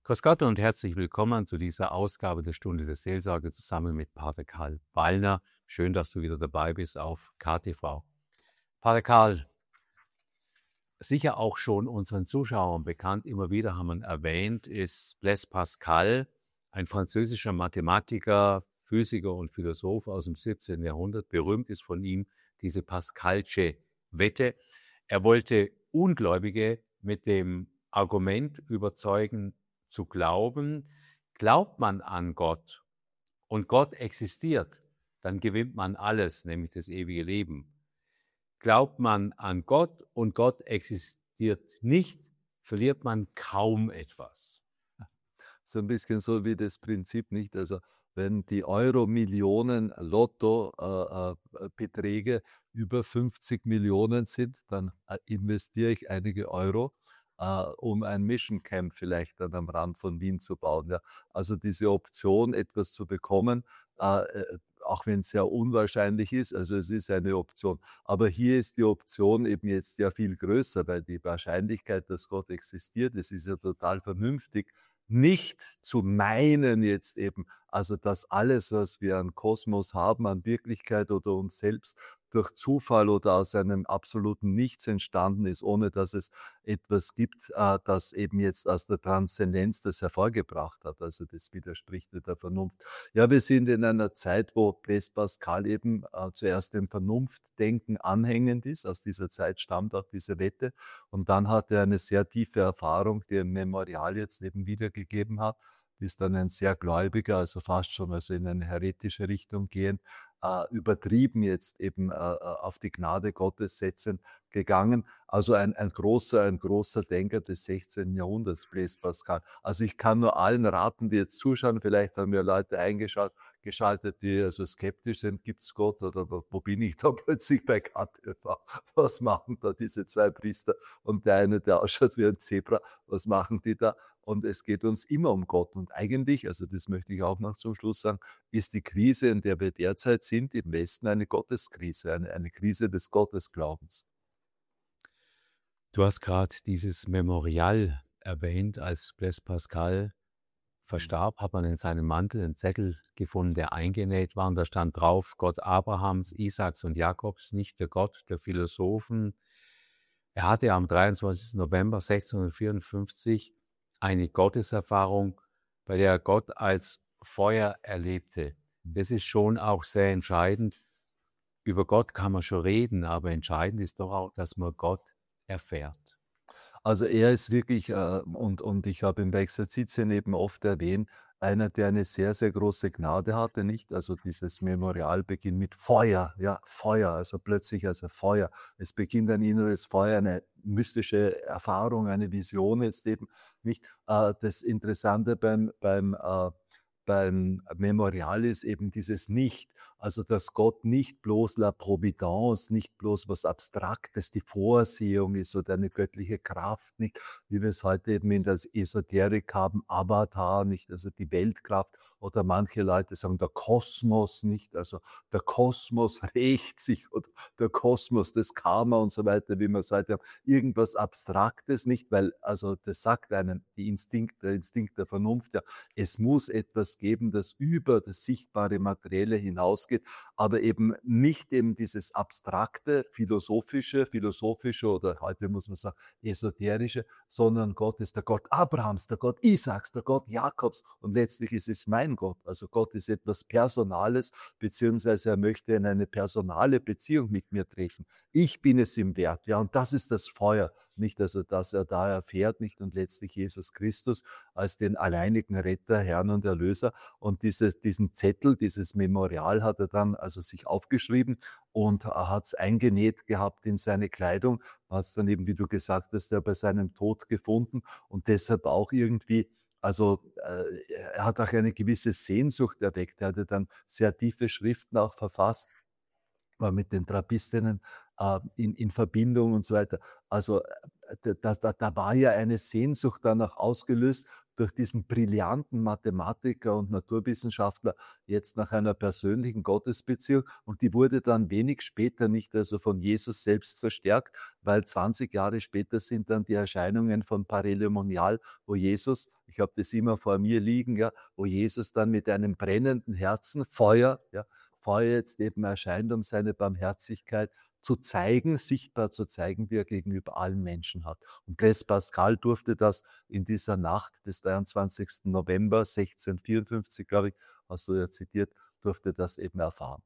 Grüß Gott und herzlich willkommen zu dieser Ausgabe der Stunde der Seelsorge zusammen mit Pater Karl Wallner. Schön, dass du wieder dabei bist auf KTV. Pater Karl, sicher auch schon unseren Zuschauern bekannt, immer wieder haben wir erwähnt, ist Blaise Pascal, ein französischer Mathematiker, Physiker und Philosoph aus dem 17. Jahrhundert. Berühmt ist von ihm diese Pascalsche Wette. Er wollte Ungläubige mit dem Argument überzeugen, zu glauben, glaubt man an Gott und Gott existiert, dann gewinnt man alles, nämlich das ewige Leben. Glaubt man an Gott und Gott existiert nicht, verliert man kaum etwas. So ein bisschen so wie das Prinzip, nicht? Also, wenn die Euro-Millionen Lotto Beträge über 50 Millionen sind, dann, investiere ich einige Euro, um ein Mission Camp vielleicht dann am Rand von Wien zu bauen, ja. Also, diese Option, etwas zu bekommen, auch wenn es sehr unwahrscheinlich ist, also, es ist eine Option. Aber hier ist die Option eben jetzt ja viel größer, weil die Wahrscheinlichkeit, dass Gott existiert, das ist ja total vernünftig, nicht zu meinen jetzt eben, also dass alles, was wir an Kosmos haben, an Wirklichkeit oder uns selbst durch Zufall oder aus einem absoluten Nichts entstanden ist, ohne dass es etwas gibt, das eben jetzt aus der Transzendenz das hervorgebracht hat. Also das widerspricht der Vernunft. Ja, wir sind in einer Zeit, wo Blaise Pascal eben zuerst dem Vernunftdenken anhängend ist. Aus dieser Zeit stammt auch diese Wette. Und dann hat er eine sehr tiefe Erfahrung, die er im Memorial jetzt eben wiedergegeben hat, ist dann ein sehr Gläubiger, also fast schon also in eine heretische Richtung gehend, übertrieben jetzt eben auf die Gnade Gottes setzen gegangen. Also ein großer Denker des 16. Jahrhunderts, Blaise Pascal. Also ich kann nur allen raten, die jetzt zuschauen, vielleicht haben ja Leute geschaltet, die also skeptisch sind, gibt's Gott oder wo bin ich da plötzlich bei KTV? Was machen da diese zwei Priester? Und der eine, der ausschaut wie ein Zebra, was machen die da? Und es geht uns immer um Gott. Und eigentlich, also das möchte ich auch noch zum Schluss sagen, ist die Krise, in der wir derzeit sind, im Westen eine Gotteskrise, eine Krise des Gottesglaubens. Du hast gerade dieses Memorial erwähnt, als Blaise Pascal verstarb, hat man in seinem Mantel einen Zettel gefunden, der eingenäht war, und da stand drauf: Gott Abrahams, Isaaks und Jakobs, nicht der Gott der Philosophen. Er hatte am 23. November 1654 eine Gotteserfahrung, bei der er Gott als Feuer erlebte. Das ist schon auch sehr entscheidend. Über Gott kann man schon reden, aber entscheidend ist doch auch, dass man Gott erfährt. Also er ist wirklich, und ich habe ihn bei Exerzitien eben oft erwähnt, einer, der eine sehr, sehr große Gnade hatte, nicht? Also dieses Memorial beginnt mit Feuer, ja, Feuer, also plötzlich also Feuer. Es beginnt ein inneres Feuer, eine mystische Erfahrung, eine Vision jetzt eben, nicht? Das Interessante beim Memorial ist eben dieses Nicht. Also, dass Gott nicht bloß la Providence, nicht bloß was Abstraktes, die Vorsehung ist oder eine göttliche Kraft, nicht, wie wir es heute eben in der Esoterik haben, Avatar, nicht, also die Weltkraft, oder manche Leute sagen der Kosmos, nicht, also der Kosmos rächt sich oder der Kosmos, das Karma und so weiter, wie wir es heute haben. Irgendwas Abstraktes, nicht, weil also das sagt einem der Instinkt der Vernunft, ja, es muss etwas geben, das über das sichtbare Materielle hinausgeht, aber eben nicht eben dieses abstrakte, philosophische oder heute muss man sagen esoterische, sondern Gott ist der Gott Abrahams, der Gott Isaaks, der Gott Jakobs und letztlich ist es mein Gott. Also Gott ist etwas Personales, beziehungsweise er möchte in eine personale Beziehung mit mir treten. Ich bin es ihm wert, ja, und das ist das Feuer, nicht, also dass er da erfährt, nicht, und letztlich Jesus Christus als den alleinigen Retter, Herrn und Erlöser. Und diesen Zettel, dieses Memorial hat er dann also sich aufgeschrieben und hat es eingenäht gehabt in seine Kleidung, hat es dann eben, wie du gesagt hast, ja bei seinem Tod gefunden und deshalb auch irgendwie, also er hat auch eine gewisse Sehnsucht erweckt. Er hatte dann sehr tiefe Schriften auch verfasst, war mit den Trappistinnen in Verbindung und so weiter. Also da war ja eine Sehnsucht danach ausgelöst durch diesen brillanten Mathematiker und Naturwissenschaftler jetzt nach einer persönlichen Gottesbeziehung, und die wurde dann wenig später nicht also von Jesus selbst verstärkt, weil 20 Jahre später sind dann die Erscheinungen von Parälemonial, wo Jesus, ich habe das immer vor mir liegen, ja, wo Jesus dann mit einem brennenden Herzen, Feuer, ja, Feuer jetzt eben erscheint, um seine Barmherzigkeit zu zeigen, sichtbar zu zeigen, die er gegenüber allen Menschen hat. Und Blaise Pascal durfte das in dieser Nacht des 23. November 1654, glaube ich, hast du ja zitiert, durfte das eben erfahren.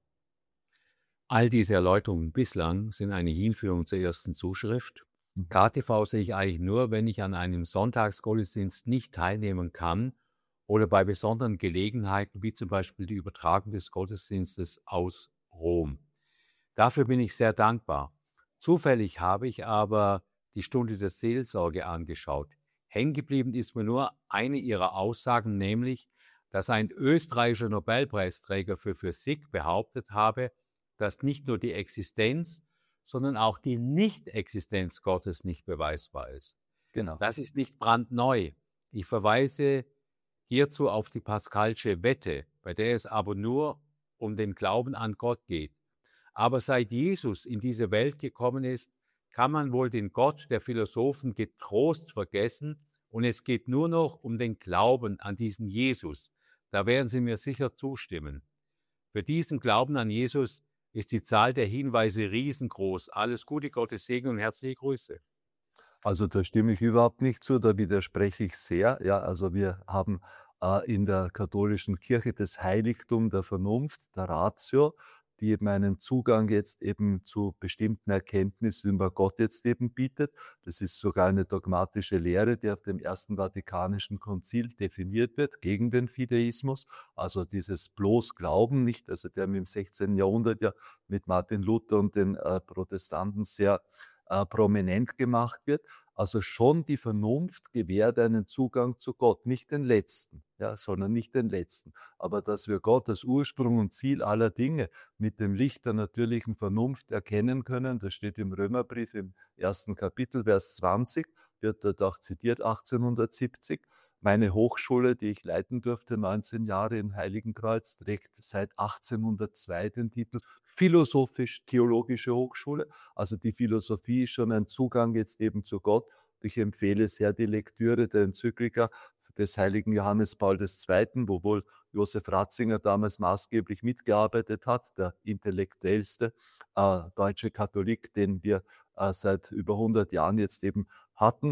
All diese Erläuterungen bislang sind eine Hinführung zur ersten Zuschrift. KTV sehe ich eigentlich nur, wenn ich an einem Sonntagsgottesdienst nicht teilnehmen kann oder bei besonderen Gelegenheiten, wie zum Beispiel die Übertragung des Gottesdienstes aus Rom. Dafür bin ich sehr dankbar. Zufällig habe ich aber die Stunde der Seelsorge angeschaut. Hängen geblieben ist mir nur eine ihrer Aussagen, nämlich, dass ein österreichischer Nobelpreisträger für Physik behauptet habe, dass nicht nur die Existenz, sondern auch die Nicht-Existenz Gottes nicht beweisbar ist. Genau. Das ist nicht brandneu. Ich verweise hierzu auf die Pascalsche Wette, bei der es aber nur um den Glauben an Gott geht. Aber seit Jesus in diese Welt gekommen ist, kann man wohl den Gott der Philosophen getrost vergessen, und es geht nur noch um den Glauben an diesen Jesus. Da werden Sie mir sicher zustimmen. Für diesen Glauben an Jesus ist die Zahl der Hinweise riesengroß. Alles Gute, Gottes Segen und herzliche Grüße. Also da stimme ich überhaupt nicht zu, da widerspreche ich sehr. Ja, also wir haben in der katholischen Kirche das Heiligtum der Vernunft, der Ratio, die eben einen Zugang jetzt eben zu bestimmten Erkenntnissen über Gott jetzt eben bietet. Das ist sogar eine dogmatische Lehre, die auf dem Ersten Vatikanischen Konzil definiert wird, gegen den Fideismus. Also dieses bloß Glauben nicht, also der im 16. Jahrhundert ja mit Martin Luther und den Protestanten sehr prominent gemacht wird. Also schon die Vernunft gewährt einen Zugang zu Gott, nicht den letzten, ja, sondern nicht den letzten. Aber dass wir Gott als Ursprung und Ziel aller Dinge mit dem Licht der natürlichen Vernunft erkennen können, das steht im Römerbrief im 1. Kapitel, Vers 20, wird dort auch zitiert, 1870. Meine Hochschule, die ich leiten durfte, 19 Jahre in Heiligenkreuz, trägt seit 1802 den Titel Philosophisch-Theologische Hochschule. Also die Philosophie ist schon ein Zugang jetzt eben zu Gott. Ich empfehle sehr die Lektüre der Enzyklika des heiligen Johannes Paul II., wo wohl Josef Ratzinger damals maßgeblich mitgearbeitet hat, der intellektuellste deutsche Katholik, den wir seit über 100 Jahren jetzt eben hatten.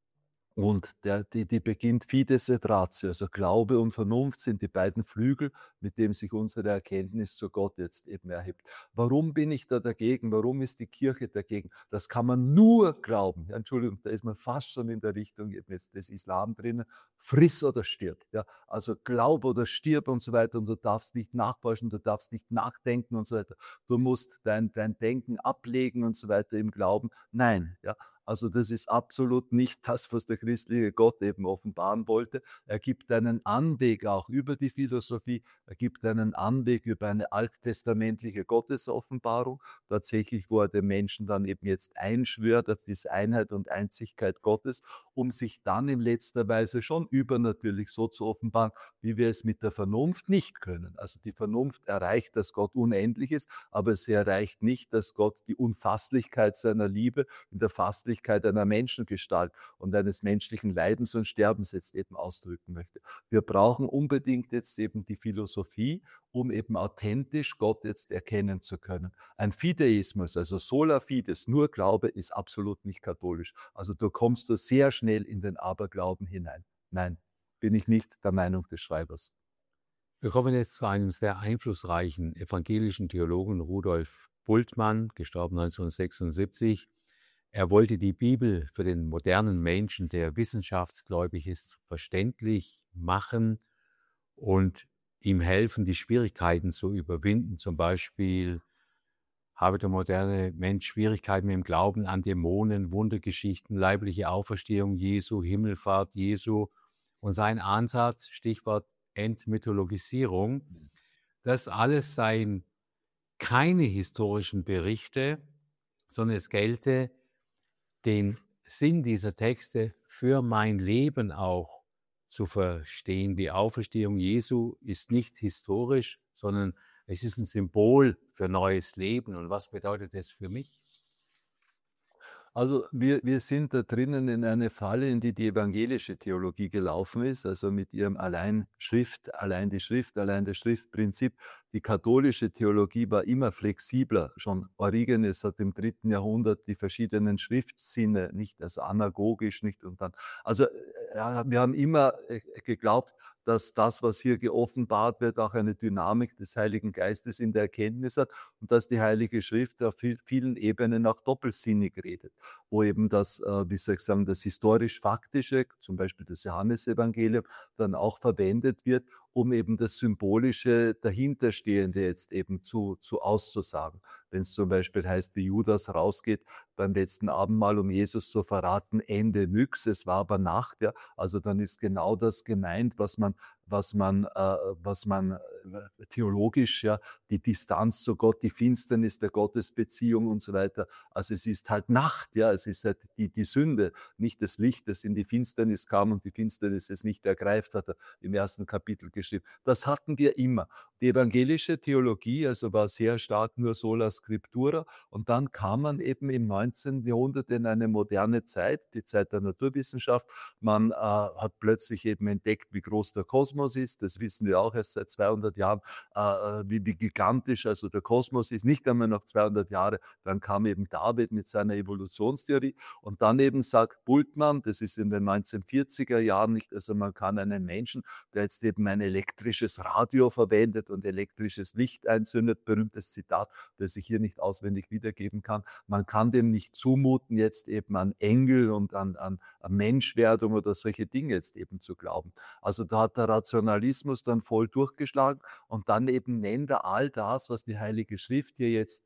Und die beginnt Fides et Ratio, also Glaube und Vernunft sind die beiden Flügel, mit denen sich unsere Erkenntnis zu Gott jetzt eben erhebt. Warum bin ich da dagegen? Warum ist die Kirche dagegen? Das kann man nur glauben. Ja, Entschuldigung, da ist man fast schon in der Richtung eben jetzt des Islam drinnen. Friss oder stirb. Ja, also glaub oder stirb und so weiter. Und du darfst nicht nachforschen, du darfst nicht nachdenken und so weiter. Du musst dein Denken ablegen und so weiter im Glauben. Nein, ja. Also das ist absolut nicht das, was der christliche Gott eben offenbaren wollte. Er gibt einen Anweg auch über die Philosophie, er gibt einen Anweg über eine alttestamentliche Gottesoffenbarung, tatsächlich, wo er den Menschen dann eben jetzt einschwört auf diese Einheit und Einzigkeit Gottes, um sich dann in letzter Weise schon übernatürlich so zu offenbaren, wie wir es mit der Vernunft nicht können. Also die Vernunft erreicht, dass Gott unendlich ist, aber sie erreicht nicht, dass Gott die Unfasslichkeit seiner Liebe in der Fasslichkeit einer Menschengestalt und eines menschlichen Leidens und Sterbens jetzt eben ausdrücken möchte. Wir brauchen unbedingt jetzt eben die Philosophie, um eben authentisch Gott jetzt erkennen zu können. Ein Fideismus, also sola fides, nur Glaube, ist absolut nicht katholisch. Also da kommst du sehr schnell in den Aberglauben hinein. Nein, bin ich nicht der Meinung des Schreibers. Wir kommen jetzt zu einem sehr einflussreichen evangelischen Theologen, Rudolf Bultmann, gestorben 1976. Er wollte die Bibel für den modernen Menschen, der wissenschaftsgläubig ist, verständlich machen und ihm helfen, die Schwierigkeiten zu überwinden. Zum Beispiel habe der moderne Mensch Schwierigkeiten mit dem Glauben an Dämonen, Wundergeschichten, leibliche Auferstehung Jesu, Himmelfahrt Jesu. Und sein Ansatz, Stichwort Entmythologisierung, das alles seien keine historischen Berichte, sondern es gelte, den Sinn dieser Texte für mein Leben auch zu verstehen. Die Auferstehung Jesu ist nicht historisch, sondern es ist ein Symbol für neues Leben. Und was bedeutet das für mich? Also wir sind da drinnen in eine Falle, in die evangelische Theologie gelaufen ist, also mit ihrem allein Schrift, allein die Schrift, allein das Schriftprinzip. Die katholische Theologie war immer flexibler. Schon Origenes hat im 3. Jahrhundert die verschiedenen Schriftsinne, nicht also anagogisch, nicht und dann. Also ja, wir haben immer geglaubt, dass das, was hier geoffenbart wird, auch eine Dynamik des Heiligen Geistes in der Erkenntnis hat und dass die Heilige Schrift auf vielen Ebenen auch doppelsinnig redet, wo eben das, wie soll ich sagen, das historisch-faktische, zum Beispiel das Johannesevangelium, dann auch verwendet wird, um eben das Symbolische Dahinterstehende jetzt eben zu auszusagen. Wenn es zum Beispiel heißt, wie Judas rausgeht beim letzten Abendmahl, um Jesus zu verraten, Ende nix, es war aber Nacht, ja, also dann ist genau das gemeint, was man theologisch, ja, die Distanz zu Gott, die Finsternis der Gottesbeziehung und so weiter. Also es ist halt Nacht, ja, es ist halt die Sünde, nicht das Licht, das in die Finsternis kam und die Finsternis es nicht ergreift, hat er im 1. Kapitel geschrieben. Das hatten wir immer. Die evangelische Theologie, also war sehr stark nur sola scriptura, und dann kam man eben im 19. Jahrhundert in eine moderne Zeit, die Zeit der Naturwissenschaft. Man hat plötzlich eben entdeckt, wie groß der Kosmos ist. Das wissen wir auch erst seit 200 Jahren, wie gigantisch also der Kosmos ist. Nicht einmal noch 200 Jahre. Dann kam eben David mit seiner Evolutionstheorie. Und dann eben sagt Bultmann, das ist in den 1940er Jahren nicht, also man kann einen Menschen, der jetzt eben ein elektrisches Radio verwendet und elektrisches Licht einzündet, berühmtes Zitat, das ich hier nicht auswendig wiedergeben kann, man kann dem nicht zumuten, jetzt eben an Engel und an Menschwerdung oder solche Dinge jetzt eben zu glauben. Also da hat der Rationalismus dann voll durchgeschlagen und dann eben nennt er all das, was die Heilige Schrift hier jetzt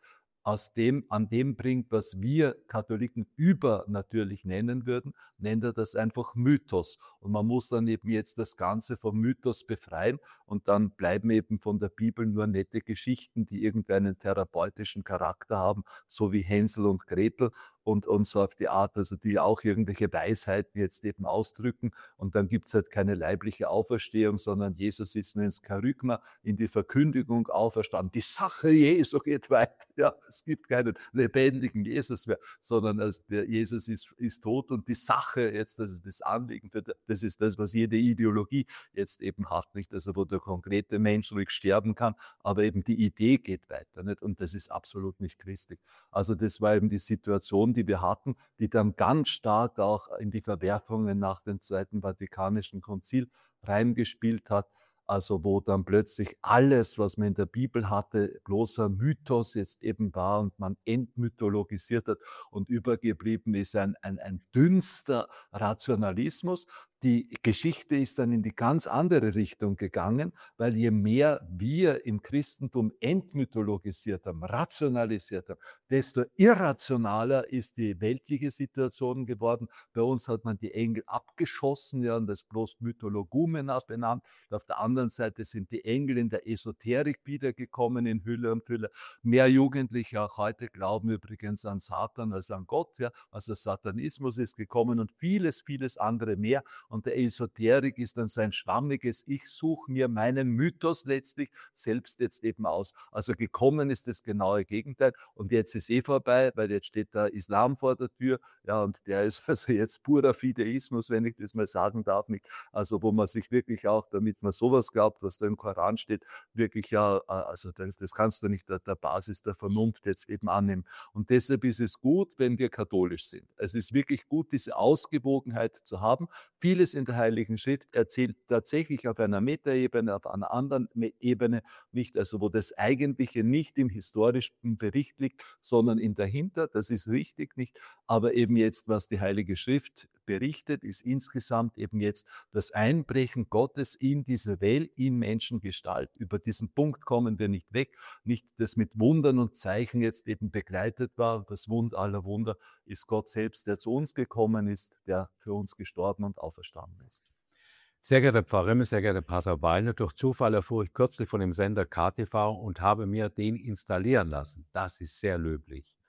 an dem bringt, was wir Katholiken übernatürlich nennen würden, nennt er das einfach Mythos. Und man muss dann eben jetzt das Ganze vom Mythos befreien und dann bleiben eben von der Bibel nur nette Geschichten, die irgendeinen therapeutischen Charakter haben, so wie Hänsel und Gretel und so auf die Art, also die auch irgendwelche Weisheiten jetzt eben ausdrücken. Und dann gibt es halt keine leibliche Auferstehung, sondern Jesus ist nur ins Kerygma, in die Verkündigung auferstanden. Die Sache Jesu geht weiter. Ja, es gibt keinen lebendigen Jesus mehr, sondern also der Jesus ist tot und die Sache jetzt, das ist das Anliegen, das ist das, was jede Ideologie jetzt eben hat, nicht? Also wo der konkrete Mensch ruhig sterben kann, aber eben die Idee geht weiter, nicht? Und das ist absolut nicht christlich. Also das war eben die Situation, die wir hatten, die dann ganz stark auch in die Verwerfungen nach dem Zweiten Vatikanischen Konzil reingespielt hat. Also wo dann plötzlich alles, was man in der Bibel hatte, bloßer Mythos jetzt eben war und man entmythologisiert hat und übergeblieben ist ein dünnster Rationalismus. Die Geschichte ist dann in die ganz andere Richtung gegangen, weil je mehr wir im Christentum entmythologisiert haben, rationalisiert haben, desto irrationaler ist die weltliche Situation geworden. Bei uns hat man die Engel abgeschossen, ja, und das bloß Mythologumen benannt. Und auf der anderen Seite sind die Engel in der Esoterik wiedergekommen in Hülle und Fülle. Mehr Jugendliche auch heute glauben übrigens an Satan als an Gott. Ja. Also Satanismus ist gekommen und vieles, vieles andere mehr. Und der Esoterik ist dann so ein schwammiges, ich suche mir meinen Mythos letztlich selbst jetzt eben aus. Also gekommen ist das genaue Gegenteil. Und jetzt ist vorbei, weil jetzt steht der Islam vor der Tür. Ja, und der ist also jetzt purer Fideismus, wenn ich das mal sagen darf. Nicht. Also wo man sich wirklich auch, damit man sowas glaubt, was da im Koran steht, wirklich ja, also das kannst du nicht der Basis der Vernunft jetzt eben annehmen. Und deshalb ist es gut, wenn wir katholisch sind. Es ist wirklich gut, diese Ausgewogenheit zu haben. Vieles in der Heiligen Schrift erzählt tatsächlich auf einer Metaebene, auf einer anderen Ebene nicht, also wo das Eigentliche nicht im historischen Bericht liegt, sondern im Dahinter, das ist richtig nicht, aber eben jetzt, was die Heilige Schrift berichtet, ist insgesamt eben jetzt das Einbrechen Gottes in diese Welt, in Menschengestalt. Über diesen Punkt kommen wir nicht weg, nicht das mit Wundern und Zeichen jetzt eben begleitet war. Das Wunder aller Wunder ist Gott selbst, der zu uns gekommen ist, der für uns gestorben und auferstanden ist. Sehr geehrter Pfarrer Rimmel, sehr geehrter Pater Wallner, durch Zufall erfuhr ich kürzlich von dem Sender KTV und habe mir den installieren lassen. Das ist sehr löblich.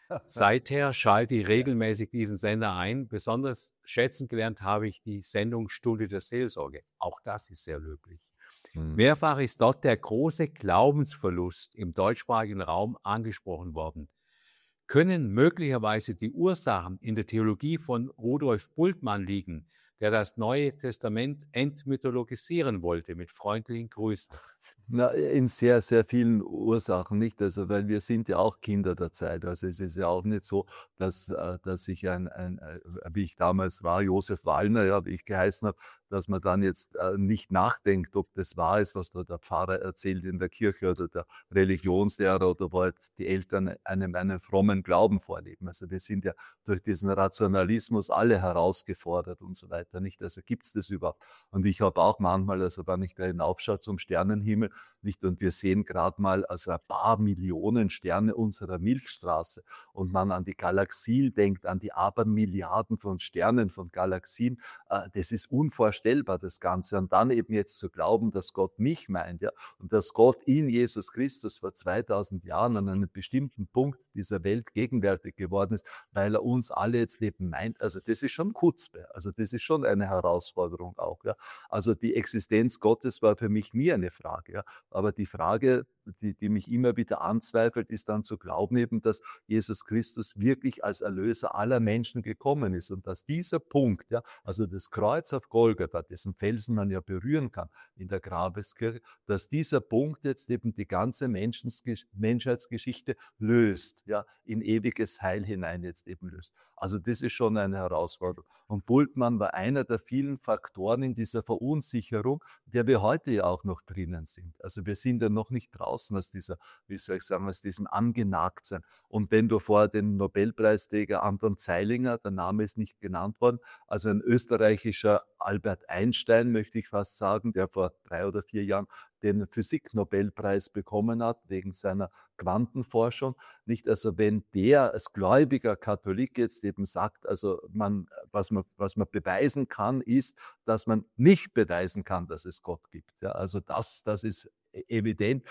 Seither schalte ich regelmäßig diesen Sender ein. Besonders schätzen gelernt habe ich die Sendung Stunde der Seelsorge. Auch das ist sehr löblich. Hm. Mehrfach ist dort der große Glaubensverlust im deutschsprachigen Raum angesprochen worden. Können möglicherweise die Ursachen in der Theologie von Rudolf Bultmann liegen, der das Neue Testament entmythologisieren wollte? Mit freundlichen Grüßen. Na, in sehr, sehr vielen Ursachen nicht. Also, weil wir sind ja auch Kinder der Zeit. Also es ist ja auch nicht so, dass ich wie ich damals war, Josef Wallner, ja, wie ich geheißen habe, dass man dann jetzt nicht nachdenkt, ob das wahr ist, was da der Pfarrer erzählt in der Kirche oder der Religionslehrer oder wo halt die Eltern einen frommen Glauben vorleben. Also wir sind ja durch diesen Rationalismus alle herausgefordert und so weiter, nicht? Also gibt es das überhaupt? Und ich habe auch manchmal, also wenn ich da hinaufschaue zum Sternenhimmel, nicht? Und wir sehen gerade mal also ein paar Millionen Sterne unserer Milchstraße und man an die Galaxien denkt, an die Abermilliarden von Sternen, von Galaxien, das ist unvorstellbar, das Ganze. Und dann eben jetzt zu glauben, dass Gott mich meint, ja, und dass Gott in Jesus Christus vor 2000 Jahren an einem bestimmten Punkt dieser Welt gegenwärtig geworden ist, weil er uns alle jetzt eben meint, also das ist schon Chutzpe, also das ist schon eine Herausforderung auch, ja. Also die Existenz Gottes war für mich nie eine Frage, ja. Aber die Frage, die mich immer wieder anzweifelt, ist dann zu glauben eben, dass Jesus Christus wirklich als Erlöser aller Menschen gekommen ist und dass dieser Punkt, ja, also das Kreuz auf Golgatha, dessen Felsen man ja berühren kann in der Grabeskirche, dass dieser Punkt jetzt eben die ganze Menschheitsgeschichte löst, ja, in ewiges Heil hinein jetzt eben löst. Also das ist schon eine Herausforderung. Und Bultmann war einer der vielen Faktoren in dieser Verunsicherung, der wir heute ja auch noch drinnen sind. Also wir sind ja noch nicht draußen aus dieser, wie soll ich sagen, aus diesem Angenagtsein. Und wenn du vorher den Nobelpreisträger Anton Zeilinger, der Name ist nicht genannt worden, also ein österreichischer Albert Einstein, möchte ich fast sagen, der vor 3 oder 4 Jahren den Physik-Nobelpreis bekommen hat, wegen seiner Quantenforschung. Nicht, also wenn der als gläubiger Katholik jetzt eben sagt, also was man beweisen kann, ist, dass man nicht beweisen kann, dass es Gott gibt. Ja, also das ist evident.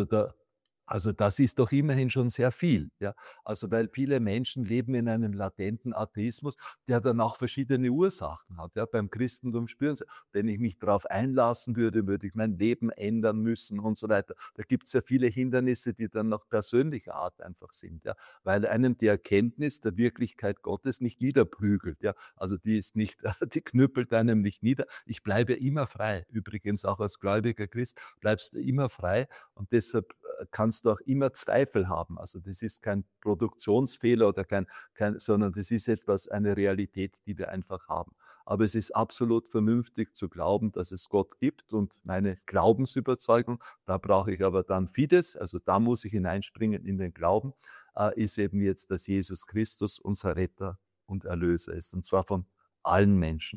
Also das ist doch immerhin schon sehr viel. Ja? Also weil viele Menschen leben in einem latenten Atheismus, der dann auch verschiedene Ursachen hat. Ja? Beim Christentum spüren sie, wenn ich mich darauf einlassen würde, würde ich mein Leben ändern müssen und so weiter. Da gibt es ja viele Hindernisse, die dann noch persönlicher Art einfach sind. Ja? Weil einem die Erkenntnis der Wirklichkeit Gottes nicht niederprügelt. Ja? Also die ist nicht, die knüppelt einem nicht nieder. Ich bleibe immer frei. Übrigens auch als gläubiger Christ bleibst du immer frei und deshalb kannst du auch immer Zweifel haben. Also das ist kein Produktionsfehler oder sondern das ist etwas, eine Realität, die wir einfach haben. Aber es ist absolut vernünftig zu glauben, dass es Gott gibt und meine Glaubensüberzeugung, da brauche ich aber dann Fides, also da muss ich hineinspringen in den Glauben, ist eben jetzt, dass Jesus Christus unser Retter und Erlöser ist und zwar von allen Menschen.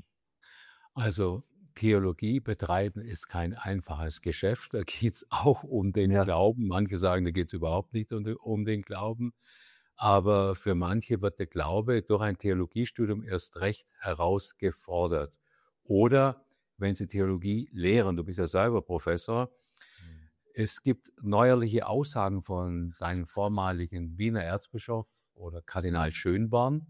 Also Theologie betreiben ist kein einfaches Geschäft. Da geht es auch um den Glauben. Manche sagen, da geht es überhaupt nicht um den Glauben. Aber für manche wird der Glaube durch ein Theologiestudium erst recht herausgefordert. Oder wenn sie Theologie lehren, du bist ja selber Professor, es gibt neuerliche Aussagen von deinem vormaligen Wiener Erzbischof oder Kardinal Schönborn.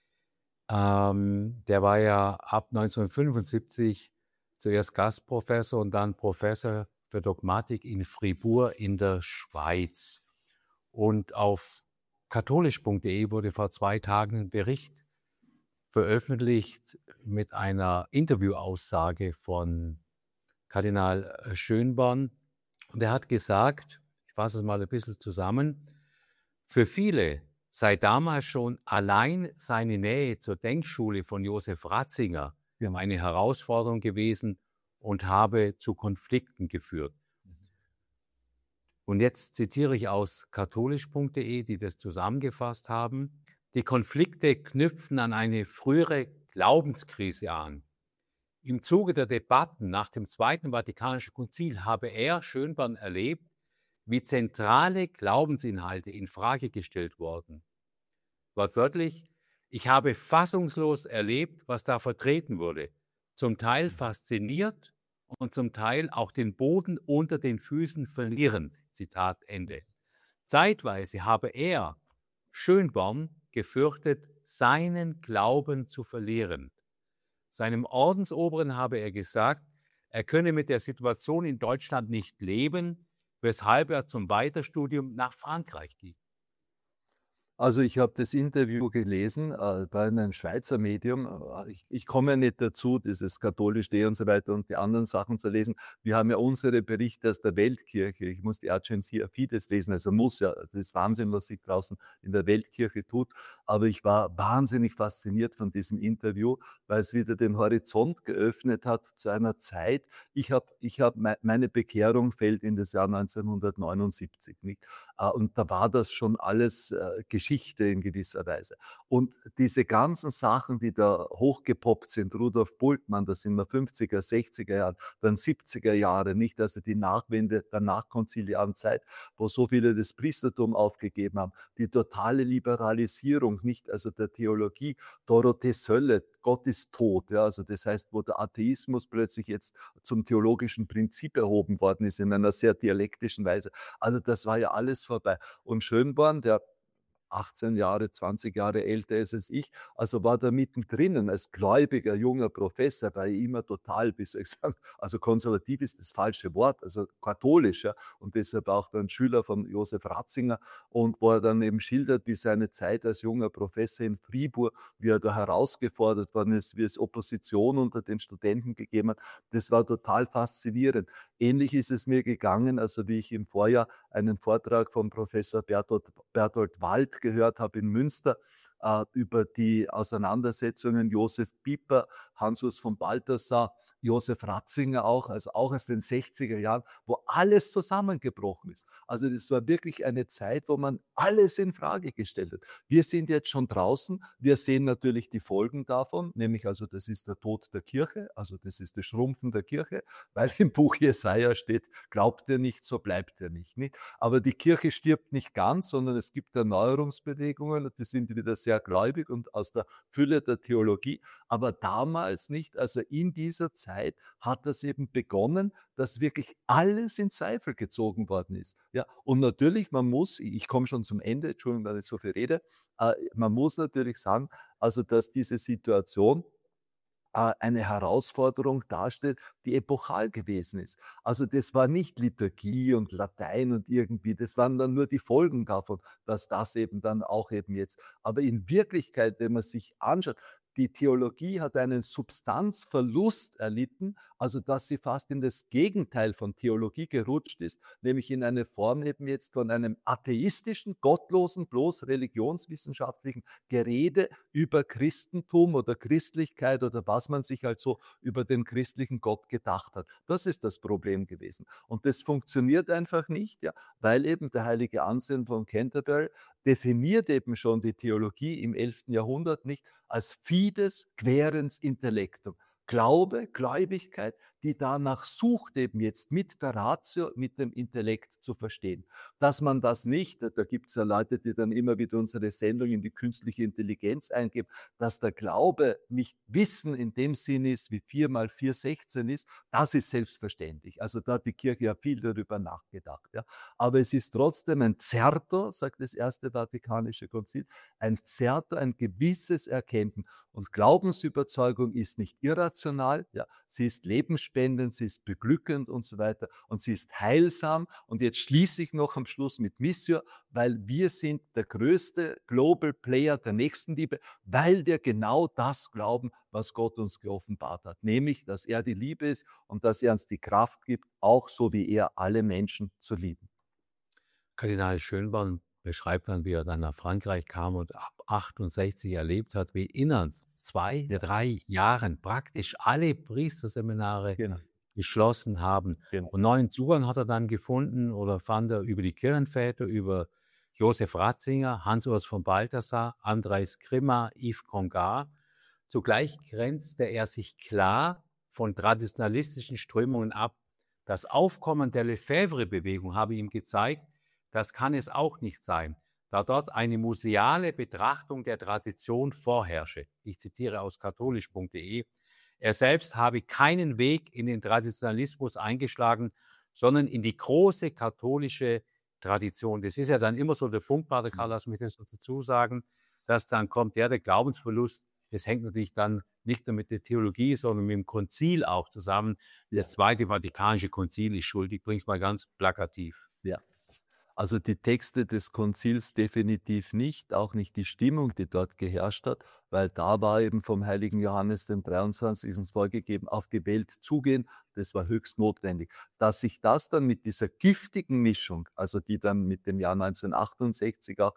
Der war ja ab 1975 zuerst Gastprofessor und dann Professor für Dogmatik in Fribourg in der Schweiz. Und auf katholisch.de wurde vor 2 Tagen ein Bericht veröffentlicht mit einer Interviewaussage von Kardinal Schönborn. Und er hat gesagt, ich fasse es mal ein bisschen zusammen, für viele sei damals schon allein seine Nähe zur Denkschule von Josef Ratzinger eine Herausforderung gewesen und habe zu Konflikten geführt. Und jetzt zitiere ich aus katholisch.de, die das zusammengefasst haben. Die Konflikte knüpfen an eine frühere Glaubenskrise an. Im Zuge der Debatten nach dem Zweiten Vatikanischen Konzil habe er, Schönborn, erlebt, wie zentrale Glaubensinhalte in Frage gestellt wurden. Wortwörtlich, ich habe fassungslos erlebt, was da vertreten wurde, zum Teil fasziniert und zum Teil auch den Boden unter den Füßen verlierend. Zitat Ende. Zeitweise habe er, Schönborn gefürchtet, seinen Glauben zu verlieren. Seinem Ordensoberen habe er gesagt, er könne mit der Situation in Deutschland nicht leben, weshalb er zum Weiterstudium nach Frankreich ging. Also ich habe das Interview gelesen bei einem Schweizer Medium. Ich komme ja nicht dazu, dieses katholisch.de und so weiter und die anderen Sachen zu lesen. Wir haben ja unsere Berichte aus der Weltkirche. Ich muss die Agentia Fides lesen, also muss ja. Das ist Wahnsinn, was sich draußen in der Weltkirche tut. Aber ich war wahnsinnig fasziniert von diesem Interview, weil es wieder den Horizont geöffnet hat zu einer Zeit. Meine Bekehrung fällt in das Jahr 1979. Nicht? Und da war das schon alles Geschichte in gewisser Weise. Und diese ganzen Sachen, die da hochgepoppt sind, Rudolf Bultmann, das sind wir 50er, 60er Jahre, dann 70er Jahre, nicht? Also die Nachwende der nachkonziliaren Zeit, wo so viele das Priestertum aufgegeben haben, die totale Liberalisierung, nicht? Also der Theologie, Dorothee Sölle, Gott ist tot, ja, also das heißt, wo der Atheismus plötzlich jetzt zum theologischen Prinzip erhoben worden ist, in einer sehr dialektischen Weise. Also das war ja alles vorbei. Und Schönborn, der 18 Jahre, 20 Jahre älter ist als ich, also war da mittendrin als gläubiger junger Professor, war ich immer total, wie soll ich sagen, also konservativ ist das falsche Wort, also katholisch, ja, und deshalb auch dann Schüler von Josef Ratzinger und wo er dann eben schildert, wie seine Zeit als junger Professor in Fribourg, wie er da herausgefordert worden ist, wie es Opposition unter den Studenten gegeben hat, das war total faszinierend. Ähnlich ist es mir gegangen, also wie ich im Vorjahr einen Vortrag von Professor Bertolt Wald gehört habe in Münster über die Auseinandersetzungen Josef Pieper, Hans-Urs von Balthasar, Josef Ratzinger auch, also auch aus den 60er Jahren, wo alles zusammengebrochen ist. Also das war wirklich eine Zeit, wo man alles in Frage gestellt hat. Wir sind jetzt schon draußen, wir sehen natürlich die Folgen davon, nämlich also das ist der Tod der Kirche, also das ist das Schrumpfen der Kirche, weil im Buch Jesaja steht, glaubt ihr nicht, so bleibt ihr nicht. Aber die Kirche stirbt nicht ganz, sondern es gibt Erneuerungsbewegungen und die sind wieder sehr gläubig und aus der Fülle der Theologie. Aber damals nicht, also in dieser Zeit hat das eben begonnen, dass wirklich alles in Zweifel gezogen worden ist. Ja, und natürlich, man muss, ich komme schon zum Ende, Entschuldigung, dass ich so viel rede, man muss natürlich sagen, also dass diese Situation eine Herausforderung darstellt, die epochal gewesen ist. Also das war nicht Liturgie und Latein und irgendwie, das waren dann nur die Folgen davon, dass das eben dann auch eben jetzt. Aber in Wirklichkeit, wenn man sich anschaut, die Theologie hat einen Substanzverlust erlitten, also dass sie fast in das Gegenteil von Theologie gerutscht ist, nämlich in eine Form eben jetzt von einem atheistischen, gottlosen, bloß religionswissenschaftlichen Gerede über Christentum oder Christlichkeit oder was man sich halt so über den christlichen Gott gedacht hat. Das ist das Problem gewesen. Und das funktioniert einfach nicht, ja, weil eben der heilige Anselm von Canterbury definiert eben schon die Theologie im 11. Jahrhundert nicht als Fides querens intellectum. Glaube, Gläubigkeit, die danach sucht, eben jetzt mit der Ratio, mit dem Intellekt zu verstehen. Dass man das nicht, da gibt es ja Leute, die dann immer wieder unsere Sendung in die künstliche Intelligenz eingeben, dass der Glaube nicht Wissen in dem Sinn ist, wie 4 mal 4 16 ist, das ist selbstverständlich. Also da hat die Kirche ja viel darüber nachgedacht. Ja. Aber es ist trotzdem ein Zerto, sagt das Erste Vatikanische Konzil, ein Zerto, ein gewisses Erkennen. Und Glaubensüberzeugung ist nicht irrational, ja, sie ist lebensspendend, sie ist beglückend und so weiter und sie ist heilsam. Und jetzt schließe ich noch am Schluss mit Missio, weil wir sind der größte Global Player der Nächstenliebe, weil wir genau das glauben, was Gott uns geoffenbart hat, nämlich, dass er die Liebe ist und dass er uns die Kraft gibt, auch so wie er alle Menschen zu lieben. Kardinal Schönborn beschreibt dann, wie er dann nach Frankreich kam und ab 68 erlebt hat, wie innerhalb 2, 3 Jahren praktisch alle Priesterseminare geschlossen haben. Genau. Und neuen Zugang hat er dann gefunden oder fand er über die Kirchenväter, über Josef Ratzinger, Hans-Urs von Balthasar, Andreas Grimma, Yves Congar. Zugleich grenzte er sich klar von traditionalistischen Strömungen ab. Das Aufkommen der Lefebvre-Bewegung habe ihm gezeigt, das kann es auch nicht sein, da dort eine museale Betrachtung der Tradition vorherrsche. Ich zitiere aus katholisch.de. Er selbst habe keinen Weg in den Traditionalismus eingeschlagen, sondern in die große katholische Tradition. Das ist ja dann immer so der Punkt, Pater Karl, lass mich das noch dazu sagen, dass dann kommt, ja, der Glaubensverlust, das hängt natürlich dann nicht nur mit der Theologie, sondern mit dem Konzil auch zusammen. Das Zweite Vatikanische Konzil ist schuld. Ich bringe es mal ganz plakativ. Ja. Also die Texte des Konzils definitiv nicht, auch nicht die Stimmung, die dort geherrscht hat, weil da war eben vom heiligen Johannes dem 23. uns vorgegeben, auf die Welt zugehen, das war höchst notwendig. Dass sich das dann mit dieser giftigen Mischung, also die dann mit dem Jahr 1968er,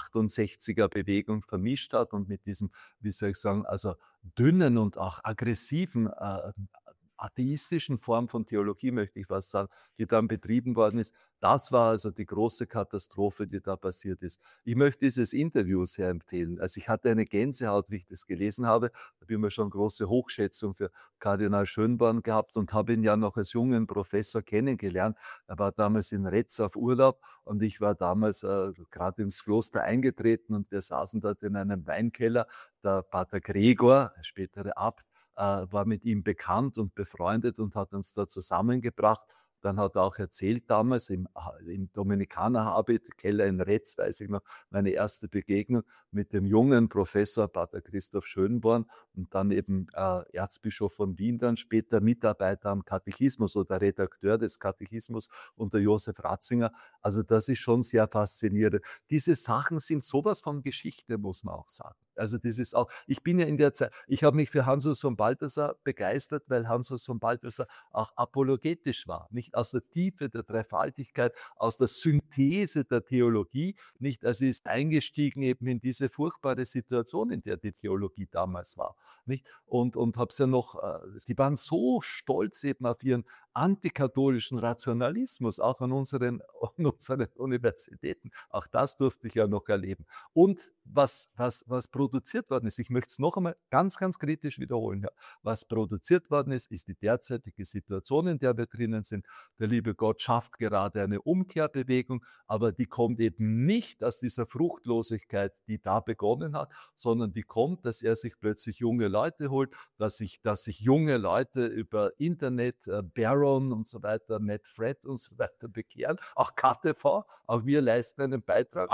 68er Bewegung vermischt hat und mit diesem, wie soll ich sagen, also dünnen und auch aggressiven atheistischen Form von Theologie, möchte ich fast sagen, die dann betrieben worden ist. Das war also die große Katastrophe, die da passiert ist. Ich möchte dieses Interview sehr empfehlen. Also ich hatte eine Gänsehaut, wie ich das gelesen habe. Da habe ich mir schon große Hochschätzung für Kardinal Schönborn gehabt und habe ihn ja noch als jungen Professor kennengelernt. Er war damals in Retz auf Urlaub und ich war damals gerade ins Kloster eingetreten und wir saßen dort in einem Weinkeller. Der Pater Gregor, der spätere Abt, war mit ihm bekannt und befreundet und hat uns da zusammengebracht. Dann hat er auch erzählt damals im Dominikanerhabit, Keller in Retz, weiß ich noch, meine erste Begegnung mit dem jungen Professor Pater Christoph Schönborn und dann eben Erzbischof von Wien, dann später Mitarbeiter am Katechismus oder Redakteur des Katechismus unter Josef Ratzinger. Also das ist schon sehr faszinierend. Diese Sachen sind sowas von Geschichte, muss man auch sagen. Also das ist auch, ich bin ja in der Zeit, ich habe mich für Hans-Urs von Balthasar begeistert, weil Hans-Urs von Balthasar auch apologetisch war, nicht aus der Tiefe der Dreifaltigkeit, aus der Synthese der Theologie, nicht, also ist eingestiegen eben in diese furchtbare Situation, in der die Theologie damals war, nicht, und habe es ja noch, die waren so stolz eben auf ihren antikatholischen Rationalismus, auch an unseren Universitäten, auch das durfte ich ja noch erleben. Und was produziert worden ist, ich möchte es noch einmal ganz, ganz kritisch wiederholen, ja. Was produziert worden ist die derzeitige Situation, in der wir drinnen sind. Der liebe Gott schafft gerade eine Umkehrbewegung, aber die kommt eben nicht aus dieser Fruchtlosigkeit, die da begonnen hat, sondern die kommt, dass er sich plötzlich junge Leute holt, dass sich junge Leute über Internet, Baron und so weiter, Matt Fred und so weiter bekehren, auch KTV, auch wir leisten einen Beitrag.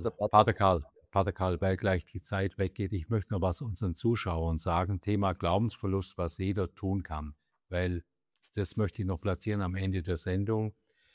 Pater Karl, weil gleich die Zeit weggeht, ich möchte noch was unseren Zuschauern sagen, Thema Glaubensverlust, was jeder tun kann, weil das möchte ich noch platzieren am Ende der Sendung.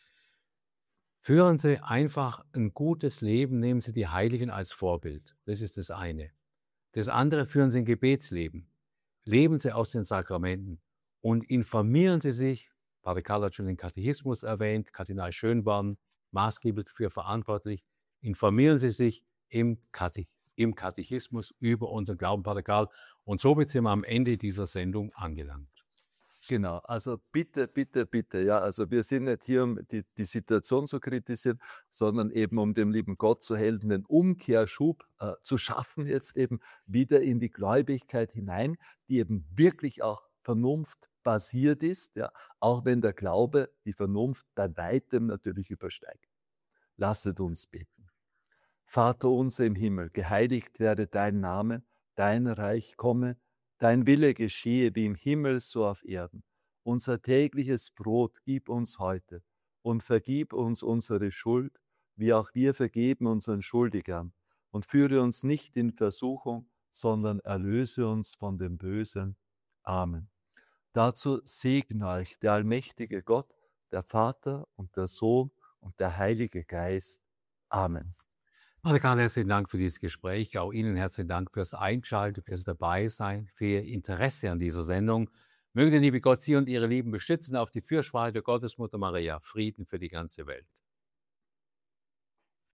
Führen Sie einfach ein gutes Leben, nehmen Sie die Heiligen als Vorbild, das ist das eine. Das andere, führen Sie ein Gebetsleben, leben Sie aus den Sakramenten und informieren Sie sich, Pater Karl hat schon den Katechismus erwähnt, Kardinal Schönborn, maßgeblich für verantwortlich, informieren Sie sich im Katechismus über unseren Glauben, Pater Karl. Und somit sind wir am Ende dieser Sendung angelangt. Genau, also bitte, bitte, bitte, ja, also wir sind nicht hier, um die Situation zu kritisieren, sondern eben um dem lieben Gott zu helfen, den Umkehrschub zu schaffen, jetzt eben wieder in die Gläubigkeit hinein, die eben wirklich auch vernunftbasiert ist, ja, auch wenn der Glaube die Vernunft bei weitem natürlich übersteigt. Lasset uns beten. Vater unser im Himmel, geheiligt werde dein Name, dein Reich komme, dein Wille geschehe wie im Himmel, so auf Erden. Unser tägliches Brot gib uns heute und vergib uns unsere Schuld, wie auch wir vergeben unseren Schuldigern. Und führe uns nicht in Versuchung, sondern erlöse uns von dem Bösen. Amen. Dazu segne euch der allmächtige Gott, der Vater und der Sohn und der Heilige Geist. Amen. Pater Karl, herzlichen Dank für dieses Gespräch. Auch Ihnen herzlichen Dank fürs Einschalten, fürs Dabeisein, für Ihr Interesse an dieser Sendung. Möge der liebe Gott Sie und Ihre Lieben beschützen, auf die Fürsprache der Gottesmutter Maria. Frieden für die ganze Welt.